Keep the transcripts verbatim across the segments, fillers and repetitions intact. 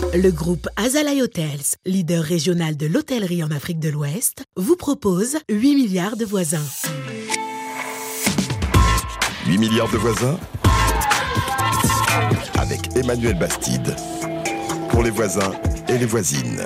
Le groupe Azalai Hotels, leader régional de l'hôtellerie en Afrique de l'Ouest, vous propose huit milliards de voisins. huit milliards de voisins avec Emmanuel Bastide. Pour les voisins et les voisines.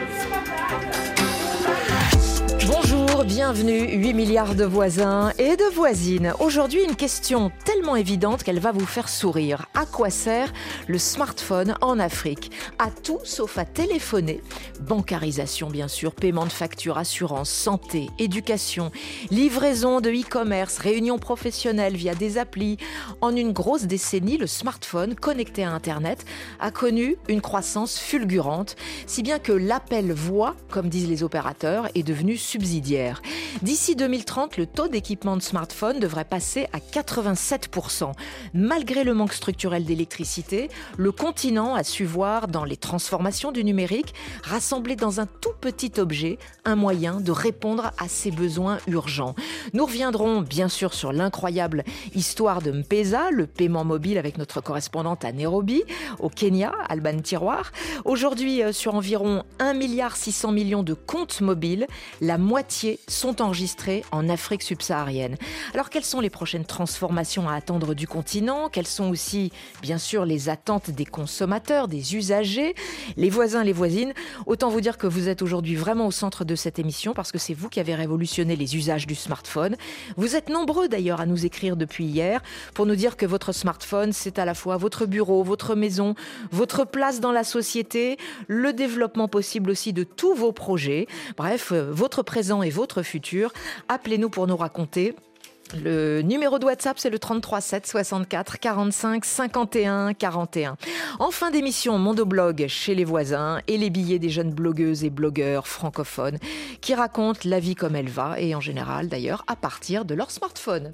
Bonjour, bienvenue, huit milliards de voisins et de voisines. Aujourd'hui, une question tellement évidente qu'elle va vous faire sourire. À quoi sert le smartphone en Afrique ? À tout sauf à téléphoner. Bancarisation, bien sûr, paiement de factures, assurance, santé, éducation, livraison de e-commerce, réunions professionnelles via des applis. En une grosse décennie, le smartphone connecté à Internet a connu une croissance fulgurante, si bien que l'appel voix, comme disent les opérateurs, est devenu subsidiaire. D'ici deux mille trente, le taux d'équipement de smartphone devrait passer à quatre-vingt-sept pour cent. Malgré le manque structurel d'électricité, le continent a su voir dans les transformations du numérique, rassemblées dans un tout petit objet, un moyen de répondre à ses besoins urgents. Nous reviendrons bien sûr sur l'incroyable histoire de M-Pesa, le paiement mobile avec notre correspondante à Nairobi, au Kenya, Alban Tiroir. Aujourd'hui, sur environ un milliard six cents millions de comptes mobiles, la moitié sont enregistrés en Afrique subsaharienne. Alors, quelles sont les prochaines transformations à attendre du continent ? Quelles sont aussi, bien sûr, les attentes des consommateurs, des usagers, les voisins, les voisines ? Autant vous dire que vous êtes aujourd'hui vraiment au centre de cette émission parce que c'est vous qui avez révolutionné les usages du smartphone. Vous êtes nombreux d'ailleurs à nous écrire depuis hier pour nous dire que votre smartphone, c'est à la fois votre bureau, votre maison, votre place dans la société, le développement possible aussi de tous vos projets. Bref, votre présent et votre futur. Appelez-nous pour nous raconter. Le numéro de WhatsApp, c'est le trente-trois sept soixante-quatre quarante-cinq cinquante et un quarante et un. En fin d'émission, Mondoblog chez les voisins et les billets des jeunes blogueuses et blogueurs francophones qui racontent la vie comme elle va et en général d'ailleurs à partir de leur smartphone.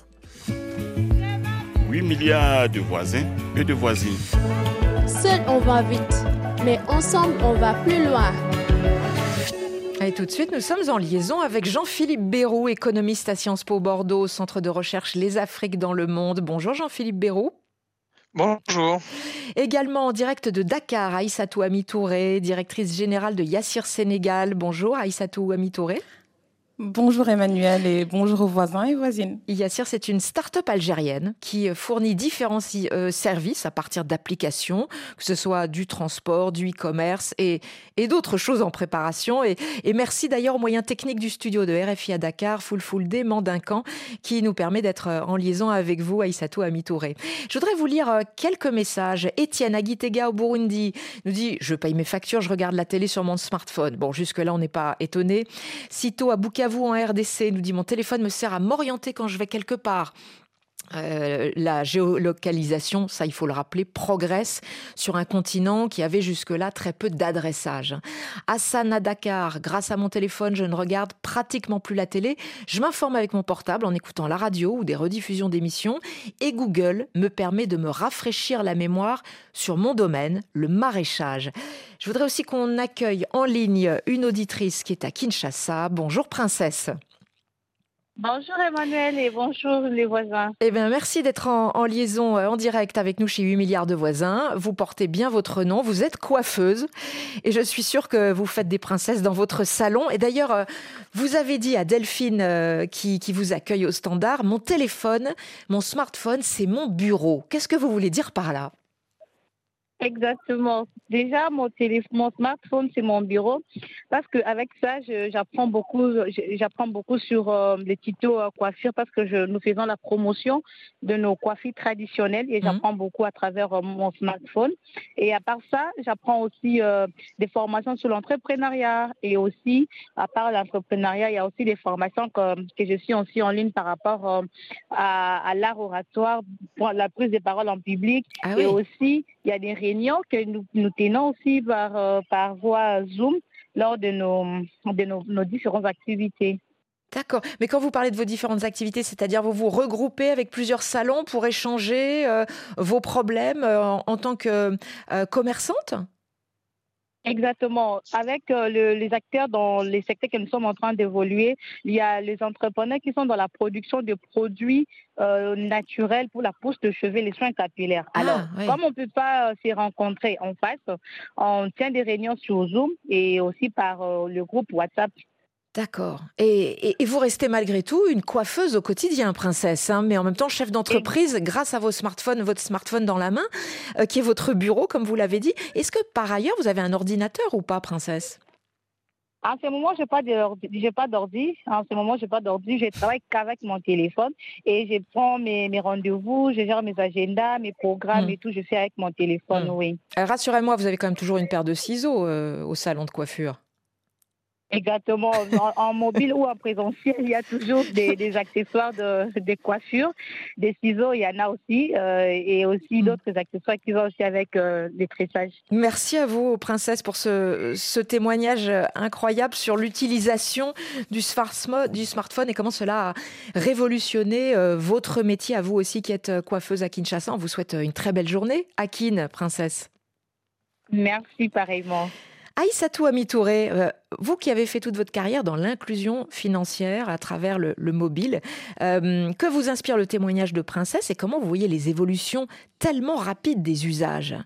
huit milliards de voisins et de voisines. Seul on va vite, mais ensemble on va plus loin. Et tout de suite, nous sommes en liaison avec Jean-Philippe Bérou, économiste à Sciences Po Bordeaux, Centre de recherche Les Afriques dans le monde. Bonjour Jean-Philippe Bérou. Bonjour. Également en direct de Dakar, Aïssatou Ami Touré, directrice générale de Yassir Sénégal. Bonjour Aïssatou Ami Touré. Bonjour Emmanuel et bonjour aux voisins et voisines. Yassir, c'est une start-up algérienne qui fournit différents euh, services à partir d'applications, que ce soit du transport, du e-commerce et, et d'autres choses en préparation. Et, et merci d'ailleurs aux moyens techniques du studio de R F I à Dakar, Full Full D, Mandincan, qui nous permet d'être en liaison avec vous, Aïssatou Ami Touré. Je voudrais vous lire quelques messages. Étienne Aguitega au Burundi nous dit « Je paye mes factures, je regarde la télé sur mon smartphone ». Bon, jusque-là, on n'est pas étonné. Sito à Bukavu, vous en R D C, nous dit mon téléphone me sert à m'orienter quand je vais quelque part. Euh, la géolocalisation, ça il faut le rappeler, progresse sur un continent qui avait jusque-là très peu d'adressage. Hassan à Dakar, grâce à mon téléphone, je ne regarde pratiquement plus la télé. Je m'informe avec mon portable en écoutant la radio ou des rediffusions d'émissions et Google me permet de me rafraîchir la mémoire sur mon domaine, le maraîchage. Je voudrais aussi qu'on accueille en ligne une auditrice qui est à Kinshasa. Bonjour Princesse. Bonjour Emmanuel et bonjour les voisins. Eh bien, merci d'être en, en liaison en direct avec nous chez huit milliards de voisins. Vous portez bien votre nom, vous êtes coiffeuse et je suis sûre que vous faites des princesses dans votre salon. Et d'ailleurs, vous avez dit à Delphine qui, qui vous accueille au standard, mon téléphone, mon smartphone, c'est mon bureau. Qu'est-ce que vous voulez dire par là ? Exactement. Déjà, mon téléphone, mon smartphone, c'est mon bureau parce qu'avec ça, je, j'apprends beaucoup, j'apprends beaucoup sur euh, les tutos euh, coiffure parce que je, nous faisons la promotion de nos coiffures traditionnelles et j'apprends mmh. beaucoup à travers euh, mon smartphone. Et à part ça, j'apprends aussi euh, des formations sur l'entrepreneuriat et aussi, à part l'entrepreneuriat, il y a aussi des formations que, que je suis aussi en ligne par rapport euh, à, à l'art oratoire, pour la prise de parole en public ah et oui. aussi, il y a des réunions que nous, nous tenons aussi par, euh, par voie Zoom lors de, nos, de nos, nos différentes activités. D'accord. Mais quand vous parlez de vos différentes activités, c'est-à-dire vous vous regroupez avec plusieurs salons pour échanger euh, vos problèmes euh, en, en tant que euh, commerçante ? Exactement. Avec euh, le- les acteurs dans les secteurs que nous sommes en train d'évoluer, il y a les entrepreneurs qui sont dans la production de produits euh, naturels pour la pousse de cheveux, les soins capillaires. Alors, Ah, oui. comme on ne peut pas euh, se rencontrer en face, on tient des réunions sur Zoom et aussi par euh, le groupe WhatsApp. D'accord. Et, et- et vous restez malgré tout une coiffeuse au quotidien, princesse, hein, mais en même temps chef d'entreprise grâce à vos smartphones, votre smartphone dans la main, euh, qui est votre bureau, comme vous l'avez dit. Est-ce que par ailleurs, vous avez un ordinateur ou pas, princesse? En ce moment, je n'ai pas d'ordi. J'ai pas d'ordi. En ce moment, je n'ai pas d'ordi. Je travaille qu'avec mon téléphone et je prends mes, mes rendez-vous, je gère mes agendas, mes programmes Hmm. et tout. Je fais avec mon téléphone, Hmm. oui. Euh, Rassurez-moi, vous avez quand même toujours une paire de ciseaux euh, au salon de coiffure. Exactement. En, en mobile ou en présentiel, il y a toujours des, des accessoires de, de coiffure. Des ciseaux, il y en a aussi. euh, et aussi Mm. d'autres accessoires qui vont aussi avec euh, des tressages. Merci à vous, princesse, pour ce, ce témoignage incroyable sur l'utilisation du, smartmo- du smartphone et comment cela a révolutionné euh, votre métier, à vous aussi qui êtes coiffeuse à Kinshasa. On vous souhaite une très belle journée à Kin, princesse. Merci pareillement. Aïssatou Amitouré, euh, vous qui avez fait toute votre carrière dans l'inclusion financière à travers le, le mobile, euh, que vous inspire le témoignage de princesse et comment vous voyez les évolutions tellement rapides des usages?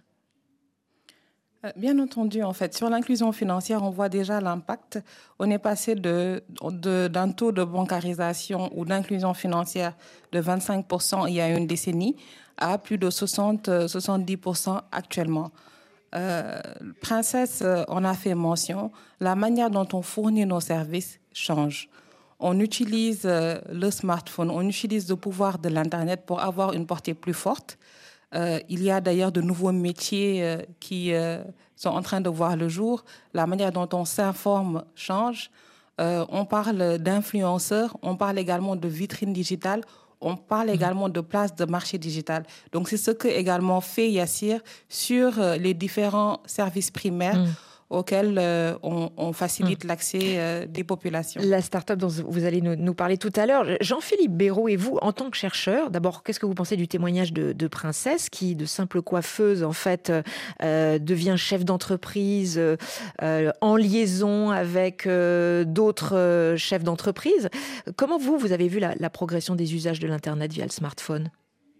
Euh, Bien entendu, en fait, sur l'inclusion financière, on voit déjà l'impact. On est passé de, de- d'un taux de bancarisation ou d'inclusion financière de vingt-cinq pour cent il y a une décennie à plus de soixante à soixante-dix pour cent actuellement. Euh, Princesse euh, en a fait mention, la manière dont on fournit nos services change. On utilise euh, le smartphone, on utilise le pouvoir de l'Internet pour avoir une portée plus forte. Euh, il y a d'ailleurs de nouveaux métiers euh, qui euh, sont en train de voir le jour. La manière dont on s'informe change. Euh, on parle d'influenceurs, on parle également de vitrine digitale, on parle également de place de marché digital. Donc, c'est ce que également fait Yassir sur euh, les différents services primaires Mm. auxquels euh, on, on facilite l'accès euh, des populations. La start-up dont vous allez nous, nous parler tout à l'heure. Jean-Philippe Béraud, et vous, en tant que chercheur, d'abord, qu'est-ce que vous pensez du témoignage de, de Princesse, qui, de simple coiffeuse, en fait, euh, devient chef d'entreprise euh, euh, en liaison avec euh, d'autres euh, chefs d'entreprise? Comment vous, vous avez vu la, la progression des usages de l'Internet via le smartphone?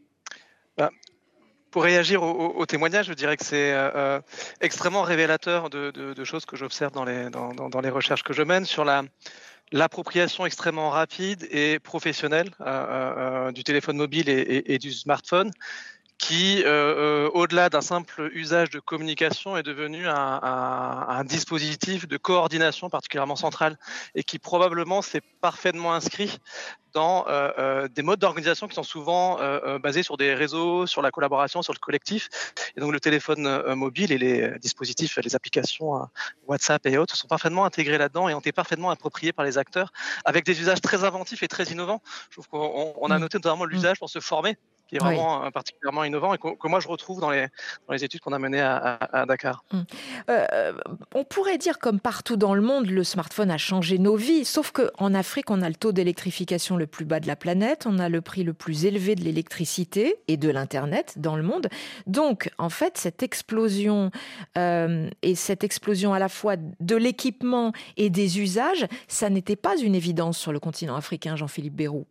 Bah, pour réagir au, au- au témoignage, je dirais que c'est euh, extrêmement révélateur de, de- de choses que j'observe dans les, dans, dans- dans les recherches que je mène sur la, l'appropriation extrêmement rapide et professionnelle euh, euh, du téléphone mobile et, et- et du smartphone, qui, euh, euh, au-delà d'un simple usage de communication, est devenu un, un- un dispositif de coordination particulièrement central et qui probablement s'est parfaitement inscrit dans euh, euh, des modes d'organisation qui sont souvent euh, euh, basés sur des réseaux, sur la collaboration, sur le collectif. Et donc le téléphone euh, mobile et les dispositifs, les applications euh, WhatsApp et autres sont parfaitement intégrés là-dedans et ont été parfaitement appropriés par les acteurs avec des usages très inventifs et très innovants. Je trouve qu'on on a Mm. noté notamment l'usage pour se former, qui est Oui. vraiment euh, particulièrement innovant et que, que moi je retrouve dans les, dans les études qu'on a menées à, à- à Dakar. Euh, on pourrait dire, comme partout dans le monde, le smartphone a changé nos vies, sauf qu'en Afrique, on a le taux d'électrification le plus bas de la planète, on a le prix le plus élevé de l'électricité et de l'Internet dans le monde. Donc, en fait, cette explosion euh, et cette explosion à la fois de l'équipement et des usages, ça n'était pas une évidence sur le continent africain, Jean-Philippe Béraud.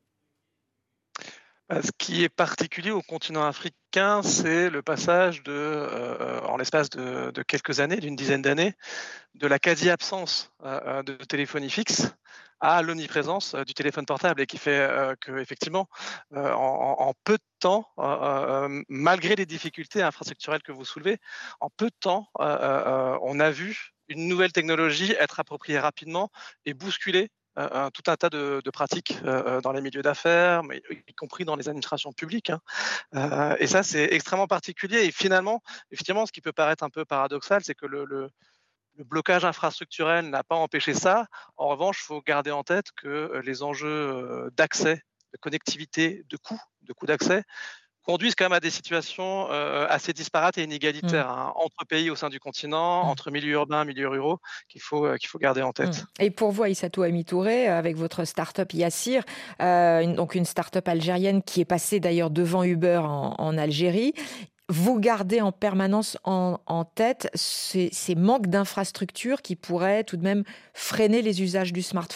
Euh, Ce qui est particulier au continent africain, c'est le passage de, euh, en l'espace de, de quelques années, d'une dizaine d'années, de la quasi-absence euh, de téléphonie fixe à l'omniprésence euh, du téléphone portable, et qui fait euh, que, effectivement, euh, en, en peu de temps, euh, euh, malgré les difficultés infrastructurelles que vous soulevez, en peu de temps, euh, euh, on a vu une nouvelle technologie être appropriée rapidement et bousculer euh, un- tout un tas de, de pratiques euh, dans les milieux d'affaires, mais y compris dans les administrations publiques, hein. Euh, et ça, c'est extrêmement particulier. Et finalement, effectivement, ce qui peut paraître un peu paradoxal, c'est que le, le- le blocage infrastructurel n'a pas empêché ça. En revanche, il faut garder en tête que euh, les enjeux euh, d'accès, de connectivité, de coût, de coût d'accès, conduisent quand même à des situations euh, assez disparates et inégalitaires, hein, entre pays au sein du continent, Mm. entre milieux urbains, milieux ruraux, qu'il faut, euh, qu'il faut garder en tête. Mm. Et pour vous, Aïssatou Amitouré, avec votre start-up Yassir, euh, une- donc une start-up algérienne qui est passée d'ailleurs devant Uber en, en Algérie, vous gardez en permanence en, en tête ces, ces manques d'infrastructures qui pourraient tout de même freiner les usages du smartphone ?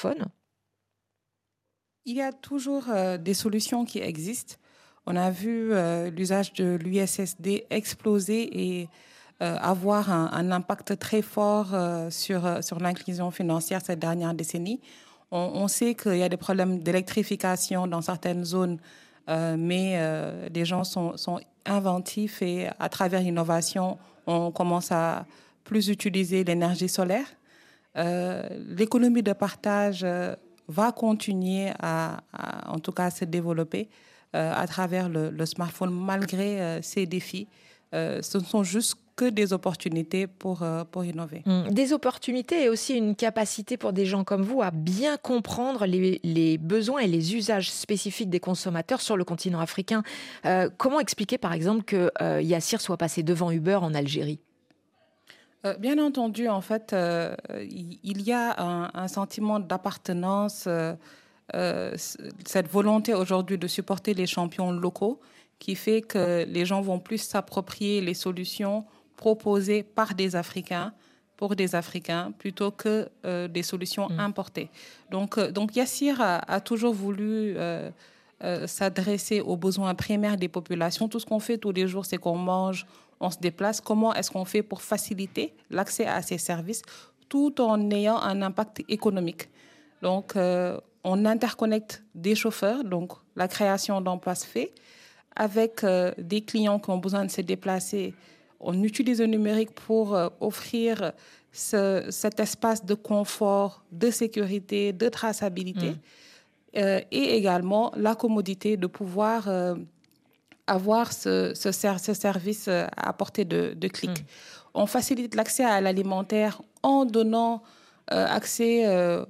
Il y a toujours euh, des solutions qui existent. On a vu euh, l'usage de l'U S S D exploser et euh, avoir un, un impact très fort euh, sur, euh, sur l'inclusion financière cette dernière décennie. On, on sait qu'il y a des problèmes d'électrification dans certaines zones, euh, mais euh, les gens sont, sont inventifs et à travers l'innovation, on commence à plus utiliser l'énergie solaire. Euh, l'économie de partage euh, va continuer à, à, en tout cas, à se développer euh, à travers le, le smartphone, malgré euh, ces défis. Euh, ce ne sont juste que des opportunités pour, euh, pour innover. Des opportunités et aussi une capacité pour des gens comme vous à bien comprendre les, les besoins et les usages spécifiques des consommateurs sur le continent africain. Euh, comment expliquer, par exemple, que euh, Yassir soit passé devant Uber en Algérie ? Euh, bien entendu, en fait, euh, il y a un, un sentiment d'appartenance, euh, euh, cette volonté aujourd'hui de supporter les champions locaux qui fait que les gens vont plus s'approprier les solutions proposées par des Africains, pour des Africains, plutôt que euh, des solutions mmh. importées. Donc, euh, donc Yassir a, a toujours voulu euh, euh, s'adresser aux besoins primaires des populations. Tout ce qu'on fait tous les jours, c'est qu'on mange, on se déplace. Comment est-ce qu'on fait pour faciliter l'accès à ces services tout en ayant un impact économique? Donc, euh, on interconnecte des chauffeurs, donc la création d'emplois se fait, avec euh, des clients qui ont besoin de se déplacer. On utilise le numérique pour euh, offrir ce, cet espace de confort, de sécurité, de traçabilité, mmh. euh, et également la commodité de pouvoir euh, avoir ce, ce, ce service à portée de, de clic. Mmh. On facilite l'accès à l'alimentaire en donnant euh, accès euh,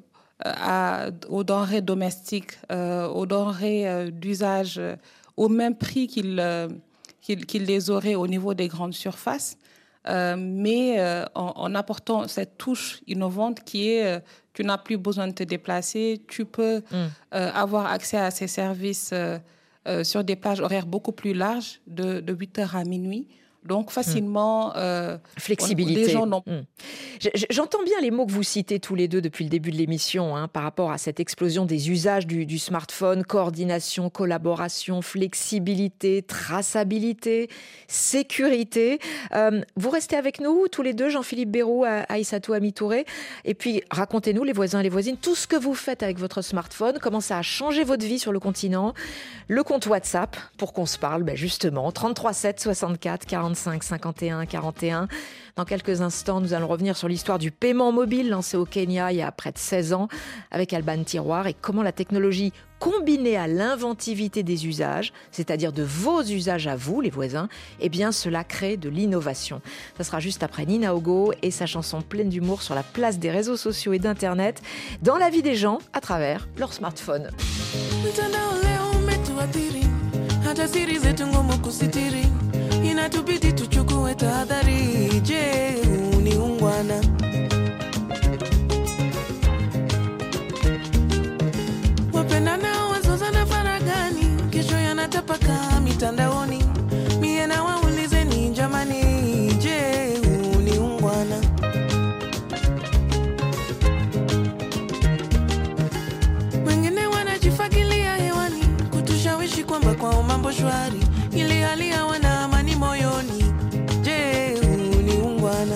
à, aux denrées domestiques, euh, aux denrées euh, d'usage euh, au même prix qu'ils euh, qu'il, qu'il les auraient au niveau des grandes surfaces, euh, mais euh, en, en apportant cette touche innovante qui est euh, tu n'as plus besoin de te déplacer, tu peux mmh. euh, avoir accès à ces services euh, euh, sur des plages horaires beaucoup plus larges, de, de huit heures à minuit. Donc, facilement... Mmh. Euh, Flexibilité. Les gens n'ont... mmh. J'entends bien les mots que vous citez tous les deux depuis le début de l'émission hein, par rapport à cette explosion des usages du, du smartphone, coordination, collaboration, flexibilité, traçabilité, sécurité. Euh, vous restez avec nous tous les deux, Jean-Philippe Bérou, Aïssatou Ami Touré. Et puis, racontez-nous, les voisins et les voisines, tout ce que vous faites avec votre smartphone, comment ça a changé votre vie sur le continent. Le compte WhatsApp, pour qu'on se parle, ben justement, trente-trois sept soixante-quatre quarante-cinq cinquante et un quarante et un. Dans quelques instants, nous allons revenir sur l'histoire du paiement mobile lancé au Kenya il y a près de seize ans avec Alban Tiroir et comment la technologie combinée à l'inventivité des usages, c'est-à-dire de vos usages à vous, les voisins, eh bien cela crée de l'innovation. Ça sera juste après Nina Ogo et sa chanson pleine d'humour sur la place des réseaux sociaux et d'Internet dans la vie des gens à travers leur smartphone. Inatubidi tuchukue tahadhari, je, ni ungwana? Wapendana wazozana faragani, kesho yanatapaka mitandaoni. Mie na waulizeni jamani, je, ni ungwana? Wengine wanajifagilia hewani, kutushawishi kwamba kwao mambo shwari, ili hali hawana amani moyoni. Je, ni ungwana?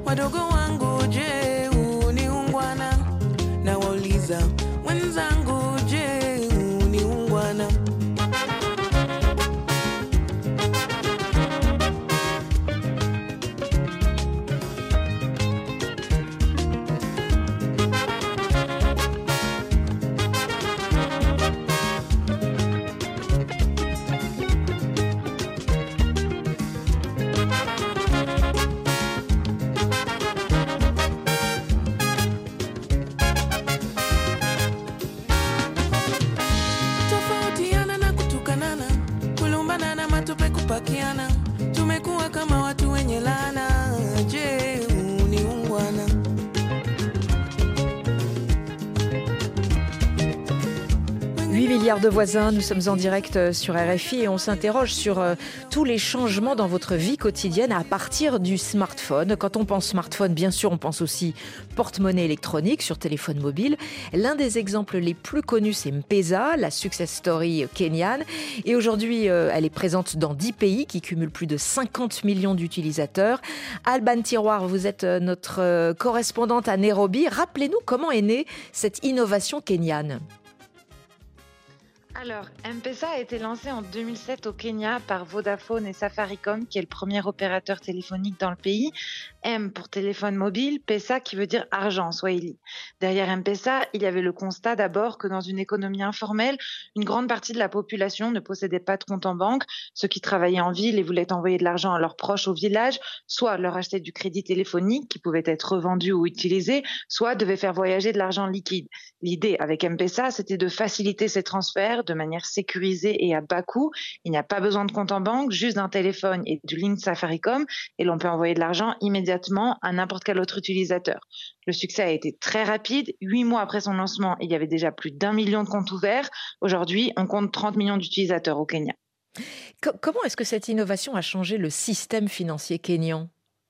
wadogo wangu je uniungwana, na wauliza wenzangu je uniungwana. Pakiana, tumekuwa kama watu wenye laana, je uniungwana. huit milliards de voisins, nous sommes en direct sur R F I et on s'interroge sur euh, tous les changements dans votre vie quotidienne à partir du smartphone. Quand on pense smartphone, bien sûr, on pense aussi porte-monnaie électronique sur téléphone mobile. L'un des exemples les plus connus, c'est M-Pesa, la success story kenyane. Et aujourd'hui, euh, elle est présente dans dix pays qui cumulent plus de cinquante millions d'utilisateurs. Alban Tiroir, vous êtes notre euh, correspondante à Nairobi. Rappelez-nous comment est née cette innovation kenyane. Alors, M-Pesa a été lancé en deux mille sept au Kenya par Vodafone et Safaricom, qui est le premier opérateur téléphonique dans le pays. M pour téléphone mobile, Pesa qui veut dire argent en swahili. Derrière M-Pesa, il y avait le constat d'abord que dans une économie informelle, une grande partie de la population ne possédait pas de compte en banque. Ceux qui travaillaient en ville et voulaient envoyer de l'argent à leurs proches au village, soit leur acheter du crédit téléphonique qui pouvait être revendu ou utilisé, soit devaient faire voyager de l'argent liquide. L'idée avec M-Pesa, c'était de faciliter ces transferts de manière sécurisée et à bas coût. Il n'y a pas besoin de compte en banque, juste d'un téléphone et du ligne Safaricom, et l'on peut envoyer de l'argent immédiatement à n'importe quel autre utilisateur. Le succès a été très rapide. Huit mois après son lancement, il y avait déjà plus d'un million de comptes ouverts. Aujourd'hui, on compte trente millions d'utilisateurs au Kenya. Comment est-ce que cette innovation a changé le système financier kényan ?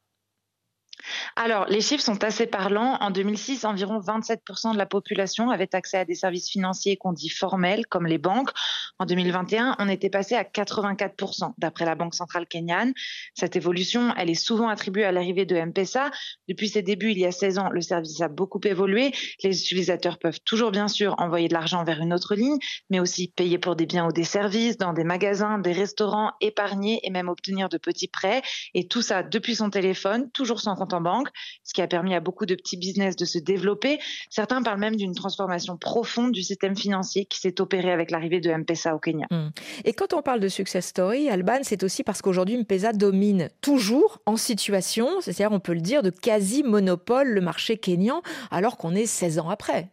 Alors, les chiffres sont assez parlants. En deux mille six, environ vingt-sept pour cent de la population avait accès à des services financiers qu'on dit formels, comme les banques. En deux mille vingt et un, on était passé à quatre-vingt-quatre pour cent, d'après la Banque centrale kenyane. Cette évolution, elle est souvent attribuée à l'arrivée de M-Pesa. Depuis ses débuts, il y a seize ans, le service a beaucoup évolué. Les utilisateurs peuvent toujours, bien sûr, envoyer de l'argent vers une autre ligne, mais aussi payer pour des biens ou des services, dans des magasins, des restaurants, épargner et même obtenir de petits prêts. Et tout ça depuis son téléphone, toujours sans compte en banque, ce qui a permis à beaucoup de petits business de se développer. Certains parlent même d'une transformation profonde du système financier qui s'est opérée avec l'arrivée de M-Pesa au Kenya. Mmh. Et quand on parle de success story, Alban, c'est aussi parce qu'aujourd'hui M-Pesa domine toujours en situation, c'est-à-dire on peut le dire, de quasi-monopole le marché kényan, alors qu'on est seize ans après.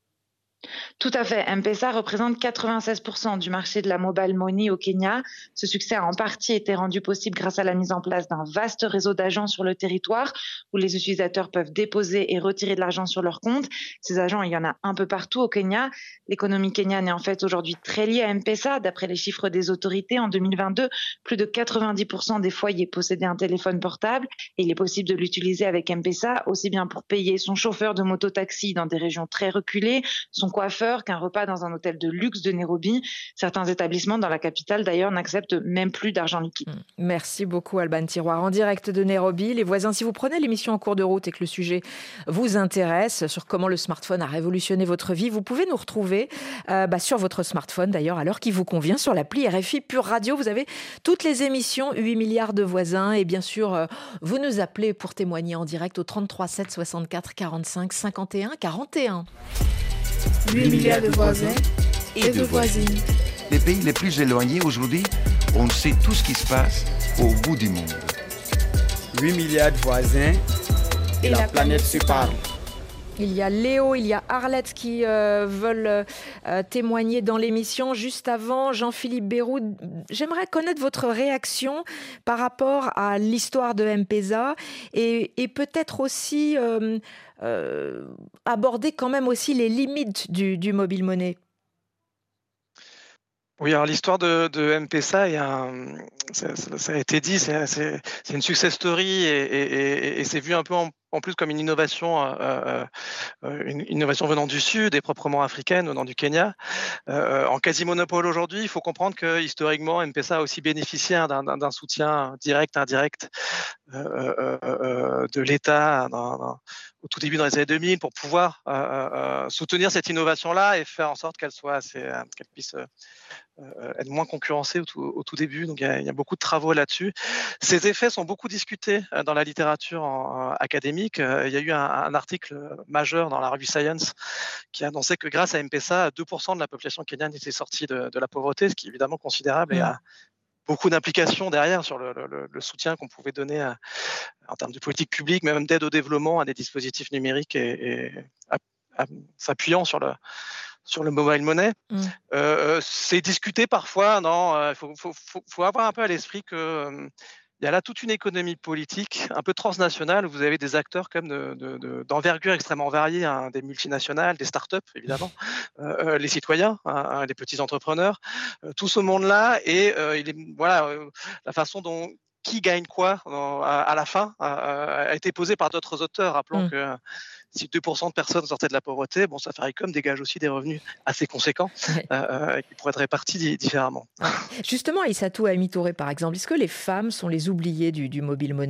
Tout à fait. M-Pesa représente quatre-vingt-seize pour cent du marché de la mobile money au Kenya. Ce succès a en partie été rendu possible grâce à la mise en place d'un vaste réseau d'agents sur le territoire où les utilisateurs peuvent déposer et retirer de l'argent sur leur compte. Ces agents, il y en a un peu partout au Kenya. L'économie kenyane est en fait aujourd'hui très liée à M-Pesa. D'après les chiffres des autorités, en deux mille vingt-deux, plus de quatre-vingt-dix pour cent des foyers possédaient un téléphone portable et il est possible de l'utiliser avec M-Pesa aussi bien pour payer son chauffeur de moto-taxi dans des régions très reculées, son coiffeur qu'un repas dans un hôtel de luxe de Nairobi. Certains établissements dans la capitale, d'ailleurs, n'acceptent même plus d'argent liquide. Merci beaucoup, Alban Tiroir. En direct de Nairobi, les voisins, si vous prenez l'émission en cours de route et que le sujet vous intéresse sur comment le smartphone a révolutionné votre vie, vous pouvez nous retrouver euh, bah, sur votre smartphone, d'ailleurs, à l'heure qui vous convient, sur l'appli R F I Pure Radio. Vous avez toutes les émissions, huit milliards de voisins. Et bien sûr, euh, vous nous appelez pour témoigner en direct au trente-trois sept soixante-quatre quarante-cinq cinquante et un quarante et un. huit milliards de voisins et de voisines. Les pays les plus éloignés aujourd'hui, on sait tout ce qui se passe au bout du monde. huit milliards de voisins et, et la, la planète se parle. Il y a Léo, il y a Arlette qui euh, veulent euh, témoigner dans l'émission. Juste avant, Jean-Philippe Bérou, j'aimerais connaître votre réaction par rapport à l'histoire de M-Pesa et, et peut-être aussi euh, euh, aborder quand même aussi les limites du, du mobile money. Oui, alors l'histoire de, de M-Pesa, il y a un, ça, ça a été dit, c'est, c'est, c'est une success story et, et, et, et c'est vu un peu en en plus comme une innovation, euh, euh, une innovation venant du Sud et proprement africaine, venant du Kenya. Euh, en quasi-monopole aujourd'hui, il faut comprendre que historiquement, M-Pesa a aussi bénéficié hein, d'un, d'un soutien direct, indirect euh, euh, euh, de l'État dans, dans, au tout début dans les années deux mille pour pouvoir euh, euh, soutenir cette innovation-là et faire en sorte qu'elle soit assez, qu'elle puisse euh, euh, être moins concurrencée au tout, au tout début. Donc il y, a, il y a beaucoup de travaux là-dessus. Ces effets sont beaucoup discutés euh, dans la littérature en, en, académique. Euh, il y a eu un, un article majeur dans la revue Science qui annonçait que grâce à M-Pesa, deux pour cent de la population kenyane était sortie de, de la pauvreté, ce qui est évidemment considérable. Mmh. Et a beaucoup d'implications derrière sur le, le, le soutien qu'on pouvait donner à, en termes de politique publique, mais même d'aide au développement à des dispositifs numériques et, et à, à, s'appuyant sur le, sur le mobile money. Mmh. Euh, c'est discuté parfois, non, il faut, faut, faut, faut avoir un peu à l'esprit que euh, il y a là toute une économie politique un peu transnationale où vous avez des acteurs comme de, de, de, d'envergure extrêmement variée, hein, des multinationales, des startups évidemment, euh, les citoyens, hein, les petits entrepreneurs, euh, tout ce monde-là et euh, il est, voilà euh, la façon dont qui gagne quoi euh, à, à la fin euh, a été posée par d'autres auteurs. Rappelons mmh. que euh, si deux pour cent de personnes sortaient de la pauvreté, bon, Safaricom dégage aussi des revenus assez conséquents ouais. euh, qui pourraient être répartis différemment. Ouais. Justement, Aïssatou Amitouré, par exemple, est-ce que les femmes sont les oubliées du, du mobile money ?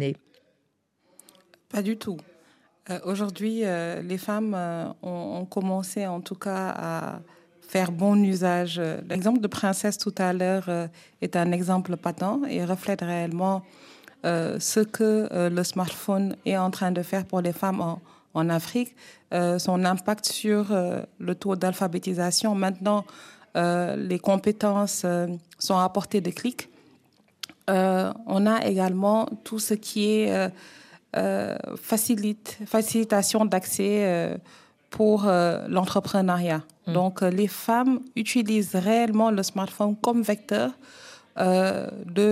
Pas du tout. Euh, aujourd'hui, euh, les femmes euh, ont, ont commencé en tout cas à faire bon usage. L'exemple de Princesse tout à l'heure euh, est un exemple patent et reflète réellement euh, ce que euh, le smartphone est en train de faire pour les femmes en, en Afrique, euh, son impact sur euh, le taux d'alphabétisation. Maintenant, euh, les compétences euh, sont à portée de clic. Euh, on a également tout ce qui est euh, euh, facilite, facilitation d'accès euh, pour euh, l'entrepreneuriat. Mmh. Donc, euh, les femmes utilisent réellement le smartphone comme vecteur euh,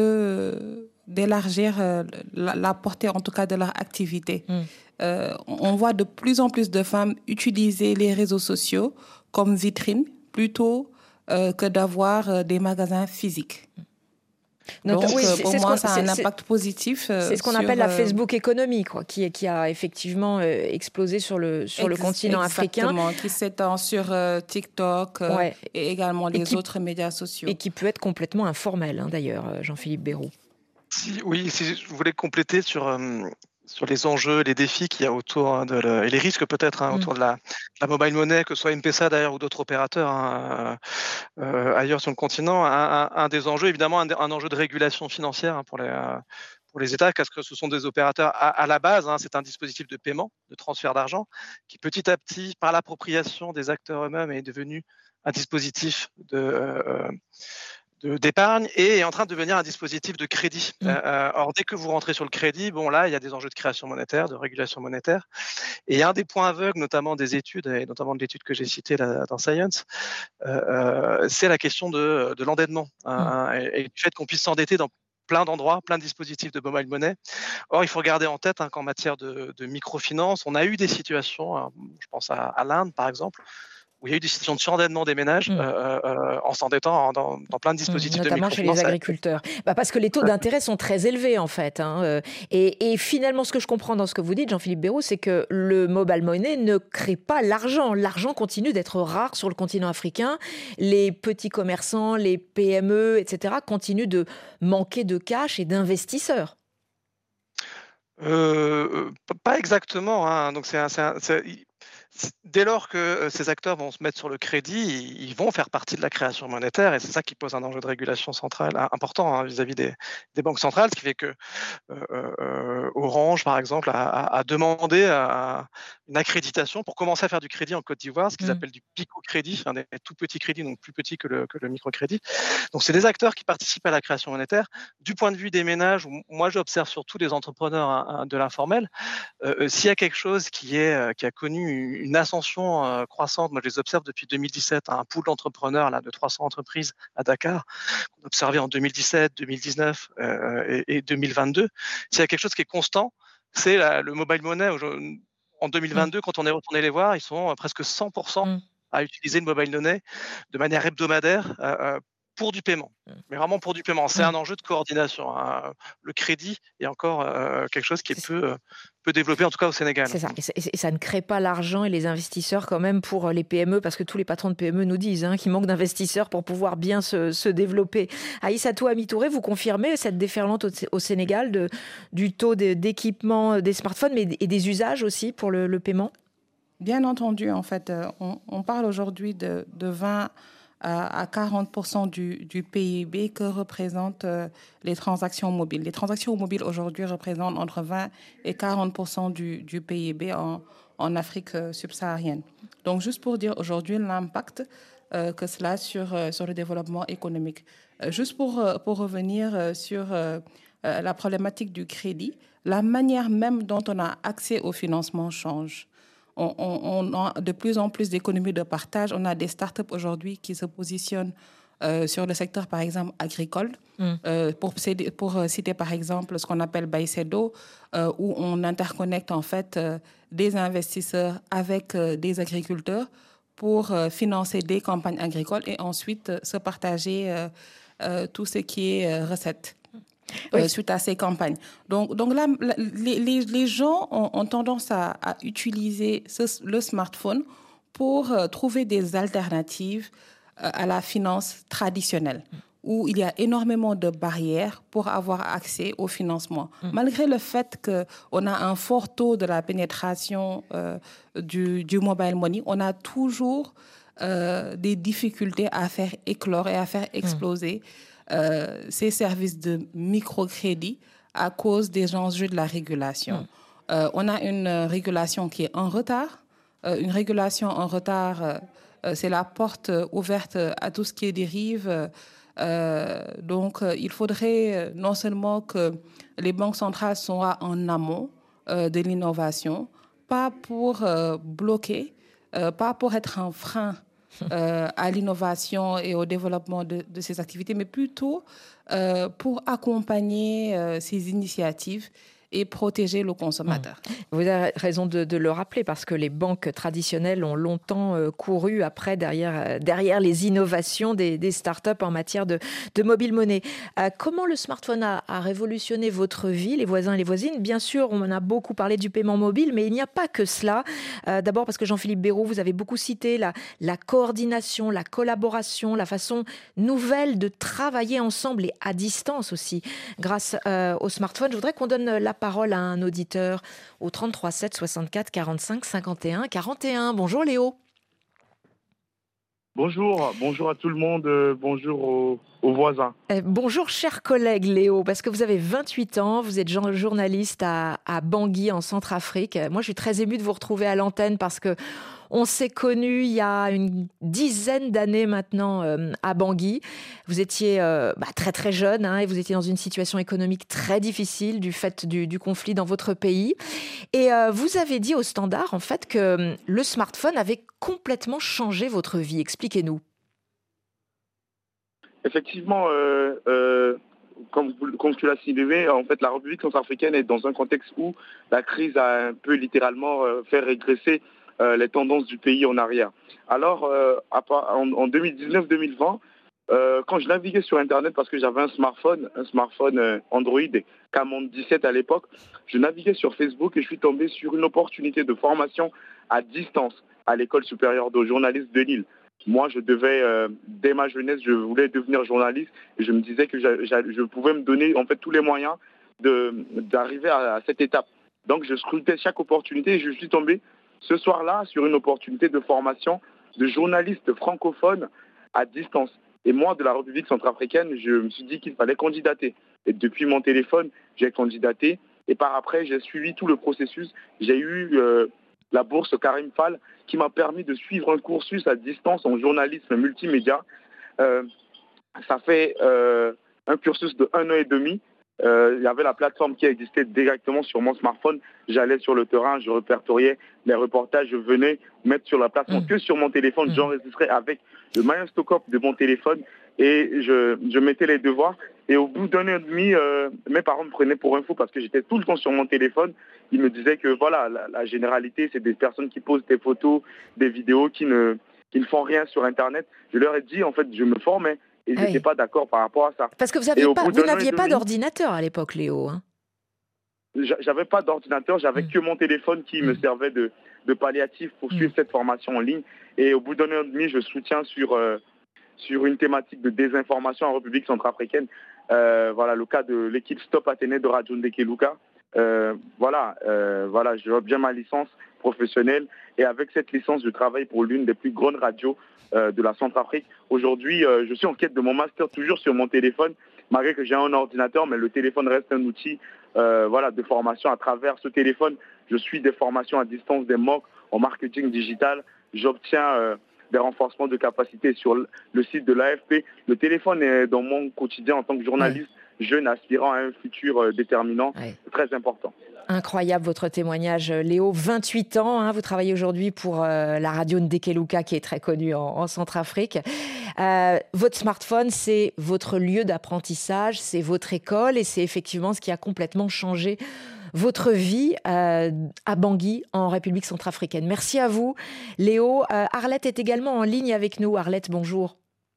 de, d'élargir euh, la, la portée, en tout cas, de leur activité. Mmh. Euh, on voit de plus en plus de femmes utiliser les réseaux sociaux comme vitrine plutôt euh, que d'avoir euh, des magasins physiques. Donc, Donc oui, euh, pour moi, ça a un impact positif. Euh, c'est ce qu'on sur, appelle la Facebook économie, quoi, qui, qui a effectivement euh, explosé sur le, sur ex- le continent africain. Exactement, qui s'étend sur euh, TikTok euh, ouais. et également les et qui, autres médias sociaux. Et qui peut être complètement informel, hein, d'ailleurs, Jean-Philippe Béroux. Si, oui, si je voulais compléter sur... Euh... sur les enjeux, les défis qu'il y a autour de le, et les risques peut-être hein, autour mmh. de, la, de la mobile money, que ce soit M-Pesa d'ailleurs ou d'autres opérateurs hein, euh, ailleurs sur le continent. Un, un, un des enjeux, évidemment, un, un enjeu de régulation financière hein, pour, les, euh, pour les États, parce que ce sont des opérateurs à, à la base, hein, c'est un dispositif de paiement, de transfert d'argent, qui petit à petit, par l'appropriation des acteurs eux-mêmes, est devenu un dispositif de... Euh, De, d'épargne et est en train de devenir un dispositif de crédit. Mmh. Euh, or, dès que vous rentrez sur le crédit, bon là, il y a des enjeux de création monétaire, de régulation monétaire. Et un des points aveugles, notamment des études, et notamment de l'étude que j'ai citée là, dans Science, euh, c'est la question de, de l'endettement mmh. hein, et, et du fait qu'on puisse s'endetter dans plein d'endroits, plein de dispositifs de mobile money. Or, il faut garder en tête hein, qu'en matière de, de microfinance, on a eu des situations, hein, je pense à, à l'Inde par exemple, où il y a eu des situations de surendettement des ménages mmh. euh, euh, en s'endettant dans, dans plein de dispositifs mmh, notamment de microfinance. Notamment chez les agriculteurs. Bah parce que les taux d'intérêt sont très élevés, en fait. Hein. Et, et finalement, ce que je comprends dans ce que vous dites, Jean-Philippe Béroux, c'est que le mobile money ne crée pas l'argent. L'argent continue d'être rare sur le continent africain. Les petits commerçants, les P M E, et cetera, continuent de manquer de cash et d'investisseurs. Euh, pas exactement. Hein. Donc c'est un, c'est un, c'est... Dès lors que ces acteurs vont se mettre sur le crédit, ils vont faire partie de la création monétaire et c'est ça qui pose un enjeu de régulation centrale important hein, vis-à-vis des, des banques centrales, ce qui fait que euh, euh, Orange, par exemple, a, a, a demandé à une accréditation pour commencer à faire du crédit en Côte d'Ivoire, ce qu'ils mmh. appellent du pico-crédit, un des tout petits crédits, donc plus petit que le, que le microcrédit. Donc c'est des acteurs qui participent à la création monétaire. Du point de vue des ménages, moi j'observe surtout les entrepreneurs hein, de l'informel, euh, s'il y a quelque chose qui, est, qui a connu une ascension euh, croissante. Moi, je les observe depuis deux mille dix-sept, un pool d'entrepreneurs là, de trois cents entreprises à Dakar, qu'on a observé en deux mille dix-sept, deux mille dix-neuf euh, et, et deux mille vingt-deux. S'il y a quelque chose qui est constant, c'est la, le mobile money. En deux mille vingt-deux, mmh. quand on est retourné les voir, ils sont presque cent pour cent mmh. à utiliser le mobile money de manière hebdomadaire euh, pour du paiement, mais vraiment pour du paiement. C'est un enjeu de coordination, hein. Le crédit est encore euh, quelque chose qui est peu, euh, peu développé, en tout cas au Sénégal. C'est ça. Et, ça. et ça ne crée pas l'argent et les investisseurs quand même pour les P M E, parce que tous les patrons de P M E nous disent hein, qu'il manque d'investisseurs pour pouvoir bien se, se développer. Aïssatou Amitouré, vous confirmez cette déferlante au, au Sénégal de, du taux de, d'équipement des smartphones mais, et des usages aussi pour le, le paiement? Bien entendu, en fait, on, on parle aujourd'hui de, de vingt à quarante pour cent du, du P I B que représentent euh, les transactions mobiles. Les transactions mobiles aujourd'hui représentent entre vingt et quarante pour cent du, du P I B en, en Afrique subsaharienne. Donc, juste pour dire aujourd'hui l'impact euh, que cela a sur, euh, sur le développement économique. Euh, juste pour, euh, pour revenir euh, sur euh, euh, la problématique du crédit, la manière même dont on a accès au financement change. On, on, on a de plus en plus d'économies de partage. On a des startups aujourd'hui qui se positionnent euh, sur le secteur, par exemple, agricole. Mm. Euh, pour, pour citer, par exemple, ce qu'on appelle Baicedo, euh, où on interconnecte, en fait, euh, des investisseurs avec euh, des agriculteurs pour euh, financer des campagnes agricoles et ensuite euh, se partager euh, euh, tout ce qui est euh, recettes. Oui. Euh, suite à ces campagnes. Donc, donc là, les, les, les gens ont, ont tendance à, à utiliser ce, le smartphone pour euh, trouver des alternatives euh, à la finance traditionnelle, où il y a énormément de barrières pour avoir accès au financement. Mmh. Malgré le fait qu'on a un fort taux de la pénétration euh, du, du mobile money, on a toujours euh, des difficultés à faire éclore et à faire exploser mmh. Euh, ces services de microcrédit à cause des enjeux de la régulation. Mmh. Euh, on a une régulation qui est en retard. Euh, une régulation en retard, euh, c'est la porte ouverte à tout ce qui est dérive. Euh, donc, euh, il faudrait non seulement que les banques centrales soient en amont euh, de l'innovation, pas pour euh, bloquer, euh, pas pour être un frein Euh, à l'innovation et au développement de, de ces activités, mais plutôt euh, pour accompagner euh, ces initiatives et protéger le consommateur. Vous avez raison de, de le rappeler, parce que les banques traditionnelles ont longtemps euh, couru après, derrière, euh, derrière les innovations des, des startups en matière de, de mobile money. Euh, comment le smartphone a, a révolutionné votre vie, les voisins et les voisines? Bien sûr, on en a beaucoup parlé du paiement mobile, mais il n'y a pas que cela. Euh, d'abord parce que Jean-Philippe Béraud, vous avez beaucoup cité la, la coordination, la collaboration, la façon nouvelle de travailler ensemble et à distance aussi, grâce euh, au smartphone. Je voudrais qu'on donne la parole à un auditeur au trente-trois sept soixante-quatre quarante-cinq cinquante et un quarante et un. Bonjour Léo. Bonjour, bonjour à tout le monde, euh, bonjour aux, aux voisins. Euh, bonjour cher collègue Léo, parce que vous avez vingt-huit ans, vous êtes journaliste à, à Bangui en Centrafrique. Moi je suis très émue de vous retrouver à l'antenne parce que on s'est connus il y a une dizaine d'années maintenant euh, à Bangui. Vous étiez euh, bah, très très jeune hein, et vous étiez dans une situation économique très difficile du fait du, du conflit dans votre pays. Et euh, vous avez dit au Standard en fait que euh, le smartphone avait complètement changé votre vie. Expliquez-nous. Effectivement, euh, euh, comme, comme tu l'as souligné, en fait, la République centrafricaine est dans un contexte où la crise a un peu littéralement euh, fait régresser Euh, les tendances du pays en arrière. Alors, euh, en, en deux mille dix-neuf deux mille vingt, euh, quand je naviguais sur Internet, parce que j'avais un smartphone, un smartphone euh, Android Camon dix-sept à l'époque, je naviguais sur Facebook et je suis tombé sur une opportunité de formation à distance à l'École supérieure de journalisme de Lille. Moi, je devais, euh, dès ma jeunesse, je voulais devenir journaliste et je me disais que j'a, j'a, je pouvais me donner en fait tous les moyens de, d'arriver à, à cette étape. Donc, je scrutais chaque opportunité et je suis tombé ce soir-là sur une opportunité de formation de journaliste francophone à distance. Et moi, de la République centrafricaine, je me suis dit qu'il fallait candidater. Et depuis mon téléphone, j'ai candidaté. Et par après, j'ai suivi tout le processus. J'ai eu euh, la bourse Karim Fall qui m'a permis de suivre un cursus à distance en journalisme multimédia. Euh, ça fait euh, un cursus de un an et demi. Euh, il y avait la plateforme qui existait directement sur mon smartphone. J'allais sur le terrain, je répertoriais les reportages, je venais mettre sur la plateforme mmh. que sur mon téléphone. Mmh. J'enregistrais avec le magnétoscope de mon téléphone et je, je mettais les devoirs. Et au bout d'un an et demi, euh, mes parents me prenaient pour un fou parce que j'étais tout le temps sur mon téléphone. Ils me disaient que voilà, la, la généralité, c'est des personnes qui posent des photos, des vidéos, qui ne, qui ne font rien sur Internet. Je leur ai dit, en fait, je me formais. ils Ah n'étaient oui. pas d'accord par rapport à ça. Parce que vous Et aviez au pas, bout vous d'un an et n'aviez pas demi, d'ordinateur à l'époque, Léo. Hein. j'a- j'avais pas d'ordinateur, j'avais que mon téléphone qui me servait de, de palliatif pour suivre cette formation en ligne. Et au bout d'un an et demi, je soutiens sur, euh, sur une thématique de désinformation en République centrafricaine. Euh, voilà, le cas de l'équipe Stop Athénée de Radio Ndekeluka. Euh, voilà, euh, voilà, je obtiens ma licence professionnelle et avec cette licence, je travaille pour l'une des plus grandes radios euh, de la Centrafrique. Aujourd'hui, euh, je suis en quête de mon master toujours sur mon téléphone, malgré que j'ai un ordinateur, mais le téléphone reste un outil euh, voilà, de formation. À travers ce téléphone, je suis des formations à distance, des M O C en marketing digital. J'obtiens euh, des renforcements de capacités sur le site de l'A F P. Le téléphone est dans mon quotidien en tant que journaliste, ouais. jeune aspirant à un futur euh, déterminant, ouais. très important. Incroyable votre témoignage, Léo. vingt-huit ans, hein, vous travaillez aujourd'hui pour euh, la radio Ndekeluka qui est très connue en, en Centrafrique. Euh, votre smartphone, c'est votre lieu d'apprentissage, c'est votre école et c'est effectivement ce qui a complètement changé votre vie euh, à Bangui, en République centrafricaine. Merci à vous, Léo. Euh, Arlette est également en ligne avec nous. Arlette, bonjour.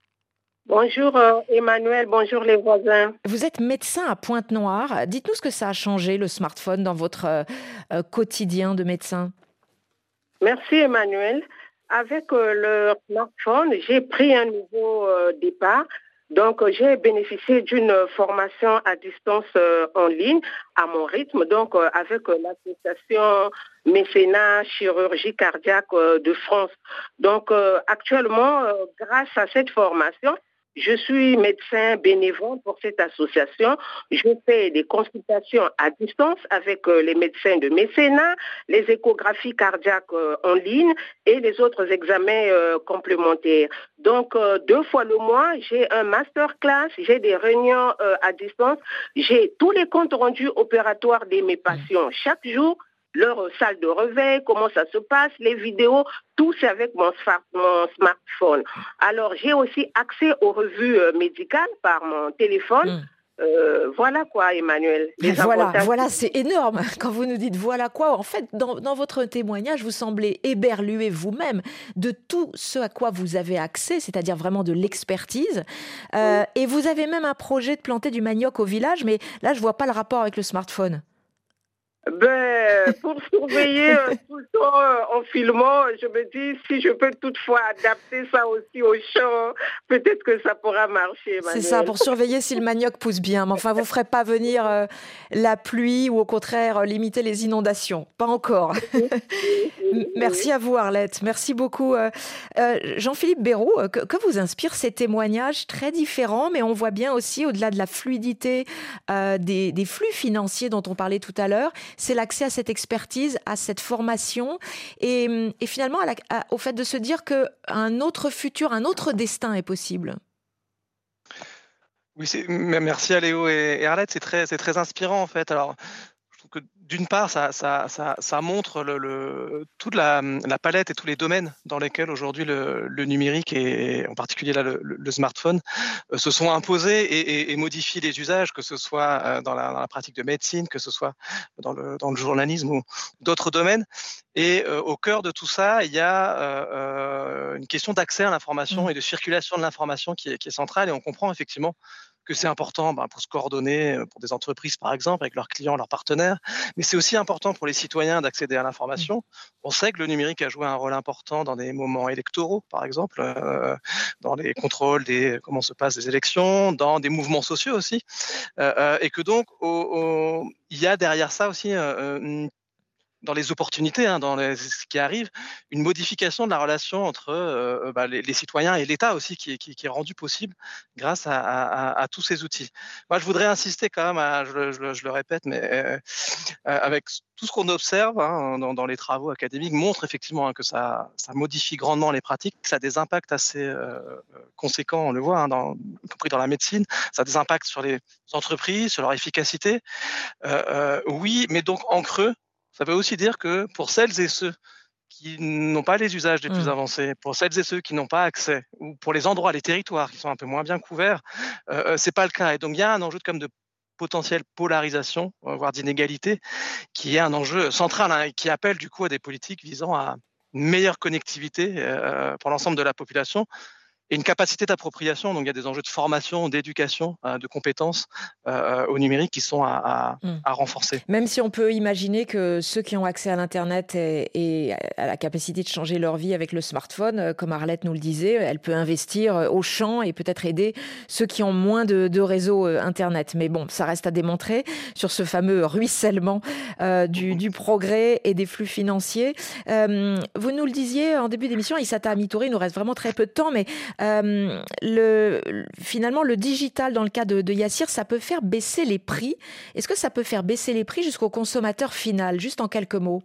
Bonjour euh, Emmanuel, bonjour les voisins. Vous êtes médecin à Pointe-Noire. Dites-nous ce que ça a changé, le smartphone, dans votre euh, quotidien de médecin. Merci Emmanuel. Avec euh, le smartphone, j'ai pris un nouveau euh, départ. Donc, euh, j'ai bénéficié d'une formation à distance euh, en ligne à mon rythme, donc euh, avec euh, l'association Mécénat Chirurgie Cardiaque euh, de France. Donc, euh, actuellement, euh, grâce à cette formation, je suis médecin bénévole pour cette association. Je fais des consultations à distance avec euh, les médecins de mécénat, les échographies cardiaques euh, en ligne et les autres examens euh, complémentaires. Donc, euh, deux fois le mois, j'ai un masterclass, j'ai des réunions euh, à distance, j'ai tous les comptes rendus opératoires de mes patients chaque jour. Leur salle de réveil, comment ça se passe, les vidéos, tout c'est avec mon, mon smartphone. Alors, j'ai aussi accès aux revues euh, médicales par mon téléphone. Mmh. Euh, voilà quoi, Emmanuel. Les voilà, voilà, c'est énorme. Quand vous nous dites voilà quoi, en fait, dans, dans votre témoignage, vous semblez éberluer vous-même de tout ce à quoi vous avez accès, c'est-à-dire vraiment de l'expertise. Euh, mmh. Et vous avez même un projet de planter du manioc au village, mais là, je vois pas le rapport avec le smartphone. Ben, pour surveiller euh, tout le temps euh, en filmant, je me dis si je peux toutefois adapter ça aussi au champ, peut-être que ça pourra marcher. C'est ça, pour surveiller si le manioc pousse bien. Mais enfin, vous ne ferez pas venir euh, la pluie ou au contraire euh, limiter les inondations. Pas encore. Merci à vous, Arlette. Merci beaucoup. Euh, euh, Jean-Philippe Béraud, que, que vous inspirent ces témoignages très différents, mais on voit bien aussi, au-delà de la fluidité euh, des, des flux financiers dont on parlait tout à l'heure, c'est l'accès à cette expertise, à cette formation et, et finalement à la, à, au fait de se dire qu'un autre futur, un autre destin est possible. Oui, c'est, merci à Léo et, et Arlette, c'est très, c'est très inspirant en fait. Alors, je trouve que d'une part, ça, ça, ça, ça montre le, le, toute la, la palette et tous les domaines dans lesquels aujourd'hui le, le numérique et en particulier là, le, le smartphone euh, se sont imposés et, et, et modifient les usages, que ce soit euh, dans, la, dans la pratique de médecine, que ce soit dans le, dans le journalisme ou d'autres domaines. Et euh, au cœur de tout ça, il y a euh, une question d'accès à l'information mmh. et de circulation de l'information qui est, qui est centrale. Et on comprend effectivement que c'est important ben, pour se coordonner, pour des entreprises par exemple, avec leurs clients, leurs partenaires, mais c'est aussi important pour les citoyens d'accéder à l'information. On sait que le numérique a joué un rôle important dans des moments électoraux, par exemple, euh, dans les contrôles des comment se passent les élections, dans des mouvements sociaux aussi, euh, et que donc au, au, il y a derrière ça aussi euh, une dans les opportunités, hein, dans les, ce qui arrive, une modification de la relation entre euh, bah, les, les citoyens et l'État aussi, qui est, qui, qui est rendue possible grâce à, à, à tous ces outils. Moi, je voudrais insister quand même, à, je, je, je le répète, mais euh, avec tout ce qu'on observe hein, dans, dans les travaux académiques, montre effectivement hein, que ça, ça modifie grandement les pratiques, ça a des impacts assez euh, conséquents, on le voit, hein, dans, y compris dans la médecine, ça a des impacts sur les entreprises, sur leur efficacité. Euh, euh, oui, mais donc en creux, ça veut aussi dire que pour celles et ceux qui n'ont pas les usages les plus mmh. avancés, pour celles et ceux qui n'ont pas accès, ou pour les endroits, les territoires qui sont un peu moins bien couverts, euh, c'est pas le cas. Et donc il y a un enjeu de, comme de potentielle polarisation, voire d'inégalité, qui est un enjeu central hein, et qui appelle du coup à des politiques visant à une meilleure connectivité euh, pour l'ensemble de la population et une capacité d'appropriation. Donc il y a des enjeux de formation, d'éducation, euh, de compétences euh, au numérique qui sont à, à, mmh. à renforcer. Même si on peut imaginer que ceux qui ont accès à l'Internet et, et à la capacité de changer leur vie avec le smartphone, comme Arlette nous le disait, elle peut investir au champ et peut-être aider ceux qui ont moins de, de réseau Internet. Mais bon, ça reste à démontrer sur ce fameux ruissellement euh, du, du progrès et des flux financiers. Euh, vous nous le disiez en début d'émission, Aïssata Amitouré, il nous reste vraiment très peu de temps, mais euh, le, finalement, le digital, dans le cas de, de Yassir, ça peut faire baisser les prix. Est-ce que ça peut faire baisser les prix jusqu'au consommateur final? Juste en quelques mots.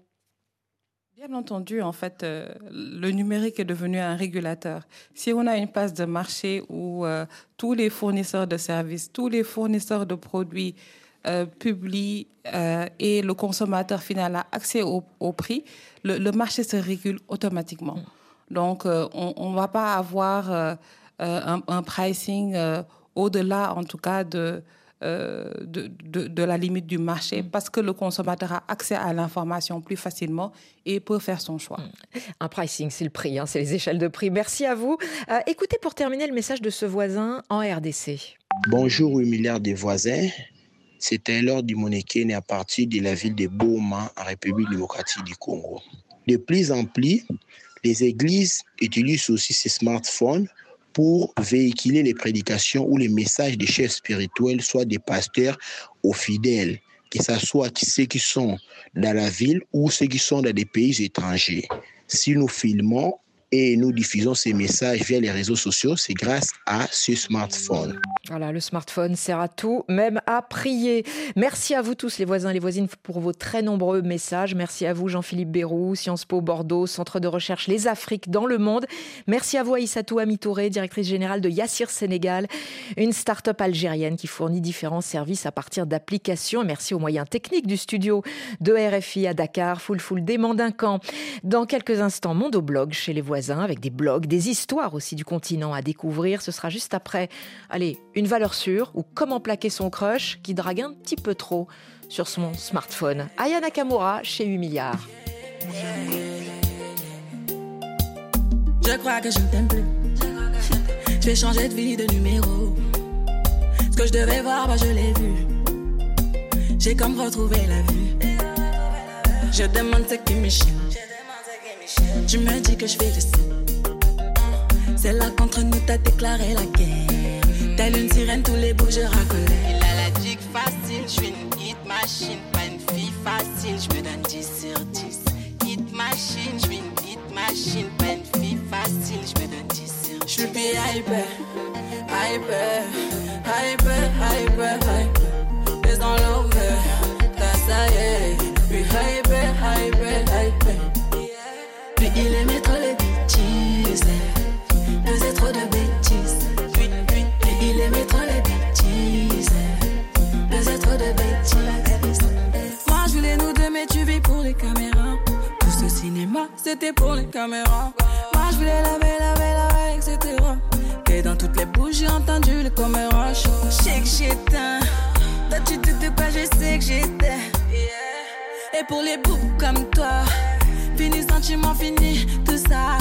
Bien entendu, en fait, euh, le numérique est devenu un régulateur. Si on a une place de marché où euh, tous les fournisseurs de services, tous les fournisseurs de produits euh, publient euh, et le consommateur final a accès au, au prix, le, le marché se régule automatiquement. Mmh. Donc, euh, on ne va pas avoir euh, un, un pricing euh, au-delà, en tout cas, de... Euh, de, de, de la limite du marché, parce que le consommateur a accès à l'information plus facilement et peut faire son choix. Un pricing, c'est le prix, hein, c'est les échelles de prix. Merci à vous. Euh, écoutez pour terminer le message de ce voisin en R D C. Bonjour huit milliards de voisins. C'est Taylor Dimonekene à partir de la ville de Boma en République démocratique du Congo. De plus en plus, les églises utilisent aussi ces smartphones pour véhiculer les prédications ou les messages des chefs spirituels, soit des pasteurs aux fidèles, que ce soit ceux qui sont dans la ville ou ceux qui sont dans des pays étrangers. Si nous filmons et nous diffusons ces messages via les réseaux sociaux, c'est grâce à ce smartphone. Voilà, le smartphone sert à tout, même à prier. Merci à vous tous, les voisins et les voisines, pour vos très nombreux messages. Merci à vous, Jean-Philippe Bérou, Sciences Po Bordeaux, Centre de recherche Les Afriques dans le monde. Merci à vous, Aïssatou Amitouré, directrice générale de Yassir Sénégal, une start-up algérienne qui fournit différents services à partir d'applications. Et merci aux moyens techniques du studio de R F I à Dakar, Foulfoul des Mandincan. Dans quelques instants, Mondoblog chez les voisins, avec des blogs, des histoires aussi du continent à découvrir. Ce sera juste après, allez, une valeur sûre ou comment plaquer son crush qui drague un petit peu trop sur son smartphone. Aya Nakamura chez huit milliards. Je crois que je ne t'aime plus. Je vais changer de vie, de numéro. Ce que je devais voir, bah je l'ai vu. J'ai comme retrouvé la vue. Je demande ce qui me chie. Tu me dis que je fais de ça. C'est là qu'entre nous t'as déclaré la guerre. Telle une sirène, tous les bouts je racolais. Il a la dick facile, je suis une hit machine. Pas une fille facile, je me donne dix sur dix. Hit machine, je suis une hit machine. Pas une fille facile, je me donne dix sur dix. Je suis hyper, hyper, hyper, hyper, hyper. T'es dans l'over, t'as ça y est. Puis hyper, hyper, hyper. Puis il aimait trop les bêtises. Faisait trop de bêtises. Puis, puis, puis il aimait trop les bêtises. Faisait trop de bêtises. Moi je voulais nous deux mais tu vis pour les caméras. Tout ce cinéma c'était pour les caméras. Moi je voulais laver, laver, laver, et cetera. Et dans toutes les bouches j'ai entendu le caméra. Je sais que j'éteins. Toi tu te dis pas, je sais que j'étais. Et pour les boucs comme toi, fini sentiment, fini tout ça.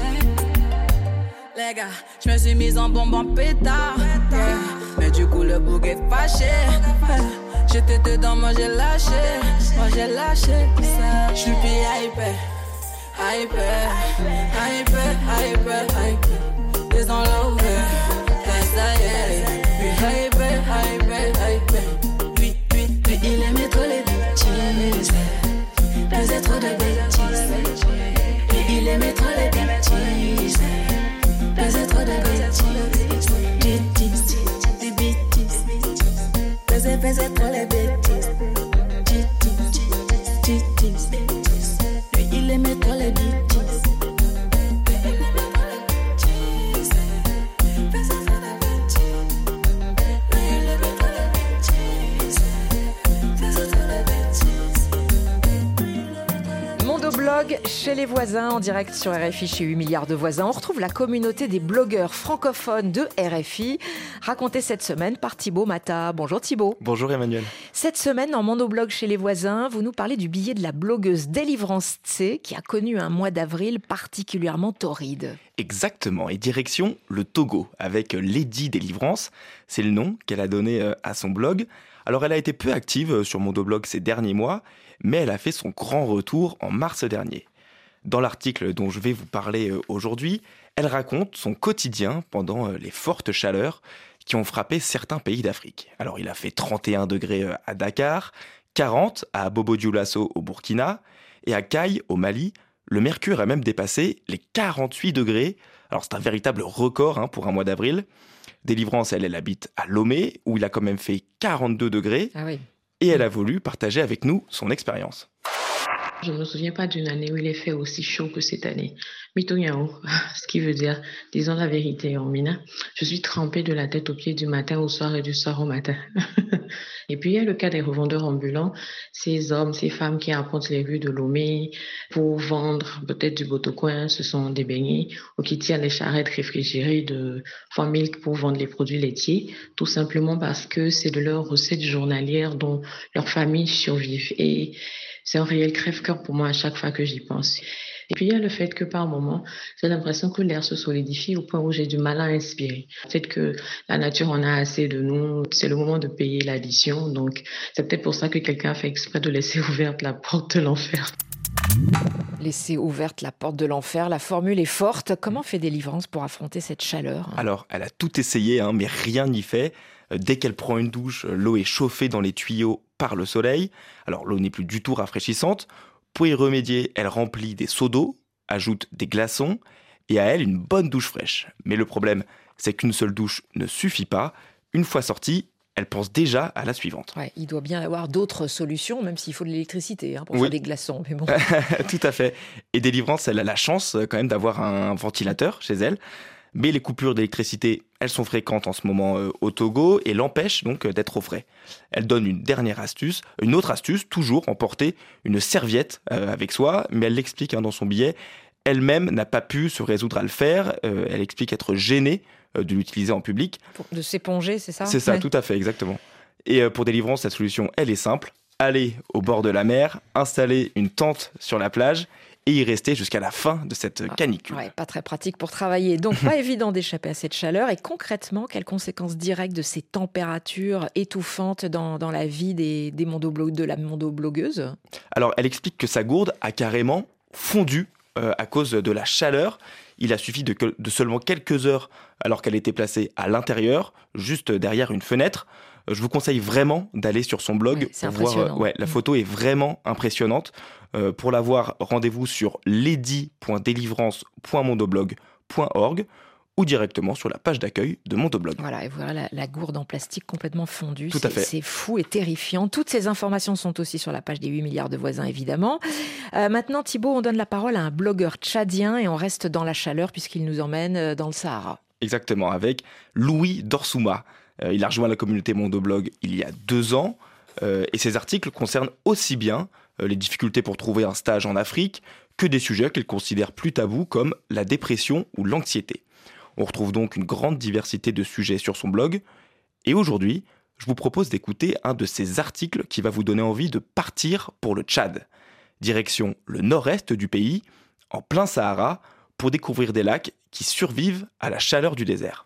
Les gars, je me suis mise en bombe en pétard. Yeah. Mais du coup le bouc est fâché. J'étais dedans, moi j'ai lâché. Moi j'ai lâché ça. Je suis hyper, hyper, hyper, hyper, hyper. T'es dans l'over, t'as ça y est. Puis hyper, hyper, hyper. Lui, lui, lui, il aimait trop les bêtises. Faisait trop de bêtises. Lui, il aimait trop les bêtises. Faisait trop de bêtises. Bêtises, des bêtises. Faisait, faisait trop les bêtises. Bêtises, bêtises. Lui, il aimait trop les bêtises. Lui, il aimait trop les bêtises. blog chez les voisins, en direct sur R F I chez huit milliards de voisins. On retrouve la communauté des blogueurs francophones de R F I, racontée cette semaine par Thibaut Mata. Bonjour Thibaut. Bonjour Emmanuel. Cette semaine, dans Mondoblog chez les voisins, vous nous parlez du billet de la blogueuse Délivrance Tse, qui a connu un mois d'avril particulièrement torride. Exactement, et direction le Togo, avec Lady Délivrance. C'est le nom qu'elle a donné à son blog. Alors elle a été peu active sur Mondoblog ces derniers mois, mais elle a fait son grand retour en mars dernier. Dans l'article dont je vais vous parler aujourd'hui, elle raconte son quotidien pendant les fortes chaleurs qui ont frappé certains pays d'Afrique. Alors il a fait trente et un degrés à Dakar, quarante à Bobo-Dioulasso au Burkina, et à Kayes au Mali, le mercure a même dépassé les quarante-huit degrés. Alors c'est un véritable record hein, pour un mois d'avril. Délivrance, elle, elle habite à Lomé, où il a quand même fait quarante-deux degrés. Ah oui. Et elle a voulu partager avec nous son expérience. Je ne me souviens pas d'une année où il est fait aussi chaud que cette année. Mitonyao, ce qui veut dire, disons la vérité en mina, je suis trempée de la tête aux pieds du matin au soir et du soir au matin. Et puis il y a le cas des revendeurs ambulants, ces hommes, ces femmes qui apportent les rues de Lomé pour vendre peut-être du botocoin, ce sont des beignets, ou qui tirent les charrettes réfrigérées de Farm Milk pour vendre les produits laitiers, tout simplement parce que c'est de leur recette journalière dont leur famille survive. Et c'est un réel crève-cœur pour moi à chaque fois que j'y pense. Et puis il y a le fait que par moments, j'ai l'impression que l'air se solidifie au point où j'ai du mal à inspirer. Peut-être que la nature en a assez de nous, c'est le moment de payer l'addition. Donc c'est peut-être pour ça que quelqu'un a fait exprès de laisser ouverte la porte de l'enfer. Laisser ouverte la porte de l'enfer, la formule est forte. Comment fait Délivrance pour affronter cette chaleur ? Alors, elle a tout essayé, hein, mais rien n'y fait. Dès qu'elle prend une douche, l'eau est chauffée dans les tuyaux par le soleil. Alors, l'eau n'est plus du tout rafraîchissante. Pour y remédier, elle remplit des seaux d'eau, ajoute des glaçons et à elle une bonne douche fraîche. Mais le problème, c'est qu'une seule douche ne suffit pas. Une fois sortie, elle pense déjà à la suivante. Ouais, il doit bien y avoir d'autres solutions, même s'il faut de l'électricité hein, pour oui. faire des glaçons. Mais bon. Tout à fait. Et Délivrance, elle a la chance quand même d'avoir un ventilateur chez elle. Mais les coupures d'électricité, elles sont fréquentes en ce moment euh, au Togo et l'empêchent donc euh, d'être au frais. Elle donne une dernière astuce, une autre astuce, toujours emporter une serviette euh, avec soi, mais elle l'explique hein, dans son billet. Elle-même n'a pas pu se résoudre à le faire. Euh, elle explique être gênée euh, de l'utiliser en public. Pour, de s'éponger, c'est ça ? C'est ça, ouais. Tout à fait, exactement. Et euh, pour Délivrance, la solution, elle est simple. Aller au bord de la mer, installer une tente sur la plage et y rester jusqu'à la fin de cette canicule. Ouais, pas très pratique pour travailler, donc pas évident d'échapper à cette chaleur. Et concrètement, quelles conséquences directes de ces températures étouffantes dans, dans la vie des, des mondoblo- de la mondoblogueuse ? Alors, elle explique que sa gourde a carrément fondu euh, à cause de la chaleur. Il a suffi de, de seulement quelques heures, alors qu'elle était placée à l'intérieur, juste derrière une fenêtre. Je vous conseille vraiment d'aller sur son blog ouais, pour voir. Ouais, la photo est vraiment impressionnante. Euh, pour la voir, rendez-vous sur lady point délivrance point mondoblog point org ou directement sur la page d'accueil de Mondoblog. Voilà, et voilà la, la gourde en plastique complètement fondue. Tout c'est, à fait. C'est fou et terrifiant. Toutes ces informations sont aussi sur la page des huit milliards de voisins, évidemment. Euh, maintenant, Thibaut, on donne la parole à un blogueur tchadien et on reste dans la chaleur puisqu'il nous emmène dans le Sahara. Exactement, avec Louis Dorsouma. Euh, il a rejoint la communauté Mondoblog il y a deux ans euh, et ses articles concernent aussi bien euh, les difficultés pour trouver un stage en Afrique que des sujets qu'il considère plus tabous comme la dépression ou l'anxiété. On retrouve donc une grande diversité de sujets sur son blog. Et aujourd'hui, je vous propose d'écouter un de ces articles qui va vous donner envie de partir pour le Tchad. Direction le nord-est du pays, en plein Sahara, pour découvrir des lacs qui survivent à la chaleur du désert.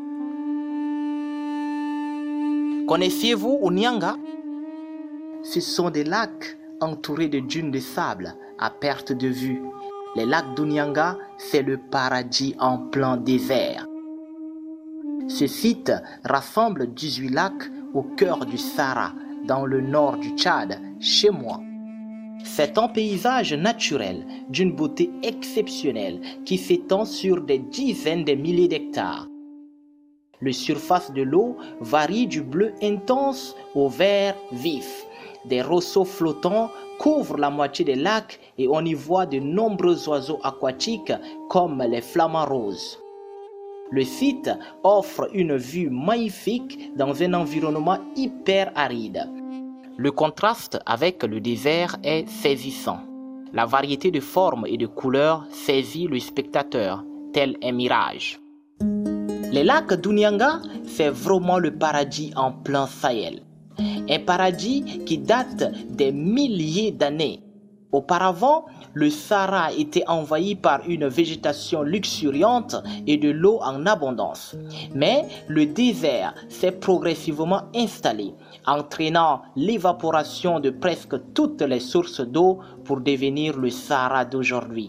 Connaissez-vous Onyanga ? Ce sont des lacs entourés de dunes de sable à perte de vue. Les lacs d'Onyanga, c'est le paradis en plein désert. Ce site rassemble dix-huit lacs au cœur du Sahara, dans le nord du Tchad, chez moi. C'est un paysage naturel d'une beauté exceptionnelle qui s'étend sur des dizaines de milliers d'hectares. La surface de l'eau varie du bleu intense au vert vif. Des rosseaux flottants couvrent la moitié des lacs et on y voit de nombreux oiseaux aquatiques comme les flamants roses. Le site offre une vue magnifique dans un environnement hyper aride. Le contraste avec le désert est saisissant. La variété de formes et de couleurs saisit le spectateur, tel un mirage. Les lacs d'Unianga, c'est vraiment le paradis en plein Sahel. Un paradis qui date des milliers d'années. Auparavant, le Sahara était envahi par une végétation luxuriante et de l'eau en abondance. Mais le désert s'est progressivement installé, entraînant l'évaporation de presque toutes les sources d'eau pour devenir le Sahara d'aujourd'hui.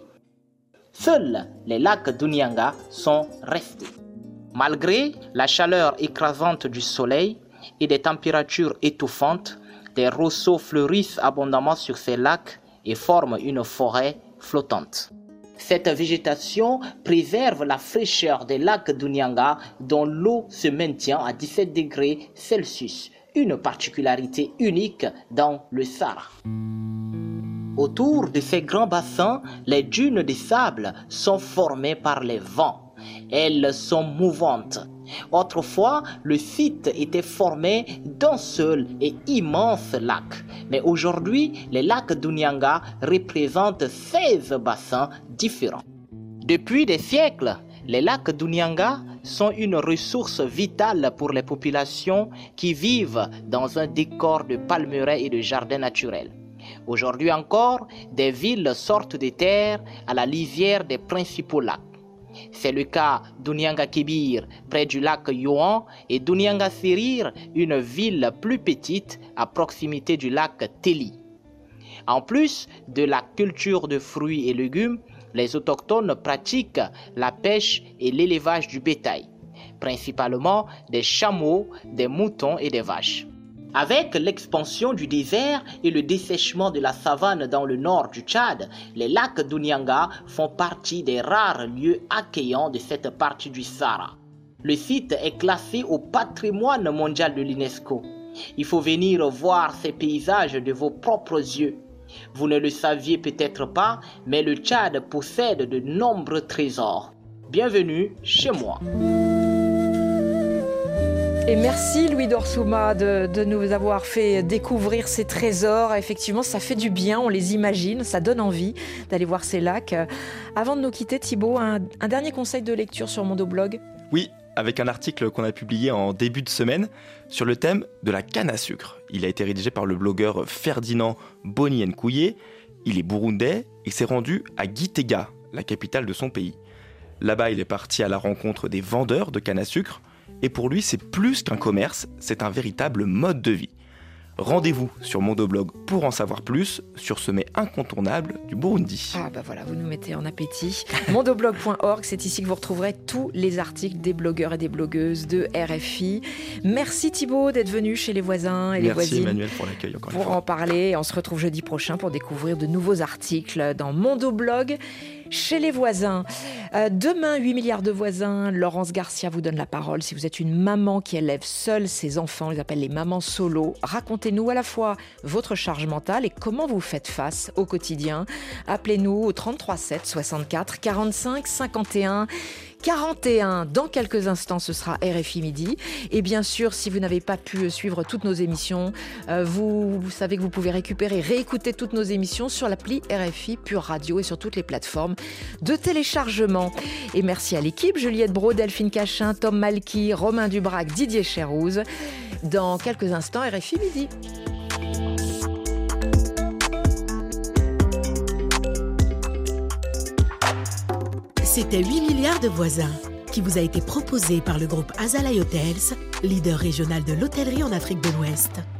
Seuls les lacs d'Unianga sont restés. Malgré la chaleur écrasante du soleil et des températures étouffantes, des roseaux fleurissent abondamment sur ces lacs et forment une forêt flottante. Cette végétation préserve la fraîcheur des lacs d'Unianga dont l'eau se maintient à dix-sept degrés Celsius, une particularité unique dans le Sahara. Autour de ces grands bassins, les dunes de sable sont formées par les vents. Elles sont mouvantes. Autrefois, le site était formé d'un seul et immense lac. Mais aujourd'hui, les lacs d'Unianga représentent seize bassins différents. Depuis des siècles, les lacs d'Unianga sont une ressource vitale pour les populations qui vivent dans un décor de palmeraies et de jardins naturels. Aujourd'hui encore, des villes sortent des terres à la lisière des principaux lacs. C'est le cas d'Unianga Kébir, près du lac Yohan, et d'Unianga Serir, une ville plus petite à proximité du lac Téli. En plus de la culture de fruits et légumes, les autochtones pratiquent la pêche et l'élevage du bétail, principalement des chameaux, des moutons et des vaches. Avec l'expansion du désert et le dessèchement de la savane dans le nord du Tchad, les lacs d'Unianga font partie des rares lieux accueillants de cette partie du Sahara. Le site est classé au patrimoine mondial de l'UNESCO. Il faut venir voir ces paysages de vos propres yeux. Vous ne le saviez peut-être pas, mais le Tchad possède de nombreux trésors. Bienvenue chez moi. Et merci Louis Dorsouma de, de nous avoir fait découvrir ces trésors. Effectivement, ça fait du bien, on les imagine, ça donne envie d'aller voir ces lacs. Avant de nous quitter, Thibaut, un, un dernier conseil de lecture sur Mondoblog ? Oui, avec un article qu'on a publié en début de semaine sur le thème de la canne à sucre. Il a été rédigé par le blogueur Ferdinand Boni-Nkouye. Il est burundais et s'est rendu à Gitega, la capitale de son pays. Là-bas, il est parti à la rencontre des vendeurs de canne à sucre. Et pour lui, c'est plus qu'un commerce, c'est un véritable mode de vie. Rendez-vous sur Mondoblog pour en savoir plus sur ce mets incontournable du Burundi. Ah bah voilà, vous nous mettez en appétit. mondoblog point org, c'est ici que vous retrouverez tous les articles des blogueurs et des blogueuses de R F I. Merci Thibaut d'être venu chez les voisins et Merci les voisines. Merci Emmanuel pour l'accueil encore pour une fois. en parler. On se retrouve jeudi prochain pour découvrir de nouveaux articles dans Mondoblog. Chez les voisins. Euh, demain, huit milliards de voisins. Laurence Garcia vous donne la parole. Si vous êtes une maman qui élève seule ses enfants, on les appelle les mamans solo. Racontez-nous à la fois votre charge mentale et comment vous faites face au quotidien. Appelez-nous au trente-trois sept soixante-quatre quarante-cinq cinquante et un. quarante et un. Dans quelques instants, ce sera R F I Midi. Et bien sûr, si vous n'avez pas pu suivre toutes nos émissions, euh, vous, vous savez que vous pouvez récupérer, réécouter toutes nos émissions sur l'appli R F I Pure Radio et sur toutes les plateformes de téléchargement. Et merci à l'équipe, Juliette Brault, Delphine Cachin, Tom Malky, Romain Dubrac, Didier Chérouz. Dans quelques instants, R F I Midi. C'était huit milliards de voisins qui vous a été proposé par le groupe Azalea Hotels, leader régional de l'hôtellerie en Afrique de l'Ouest.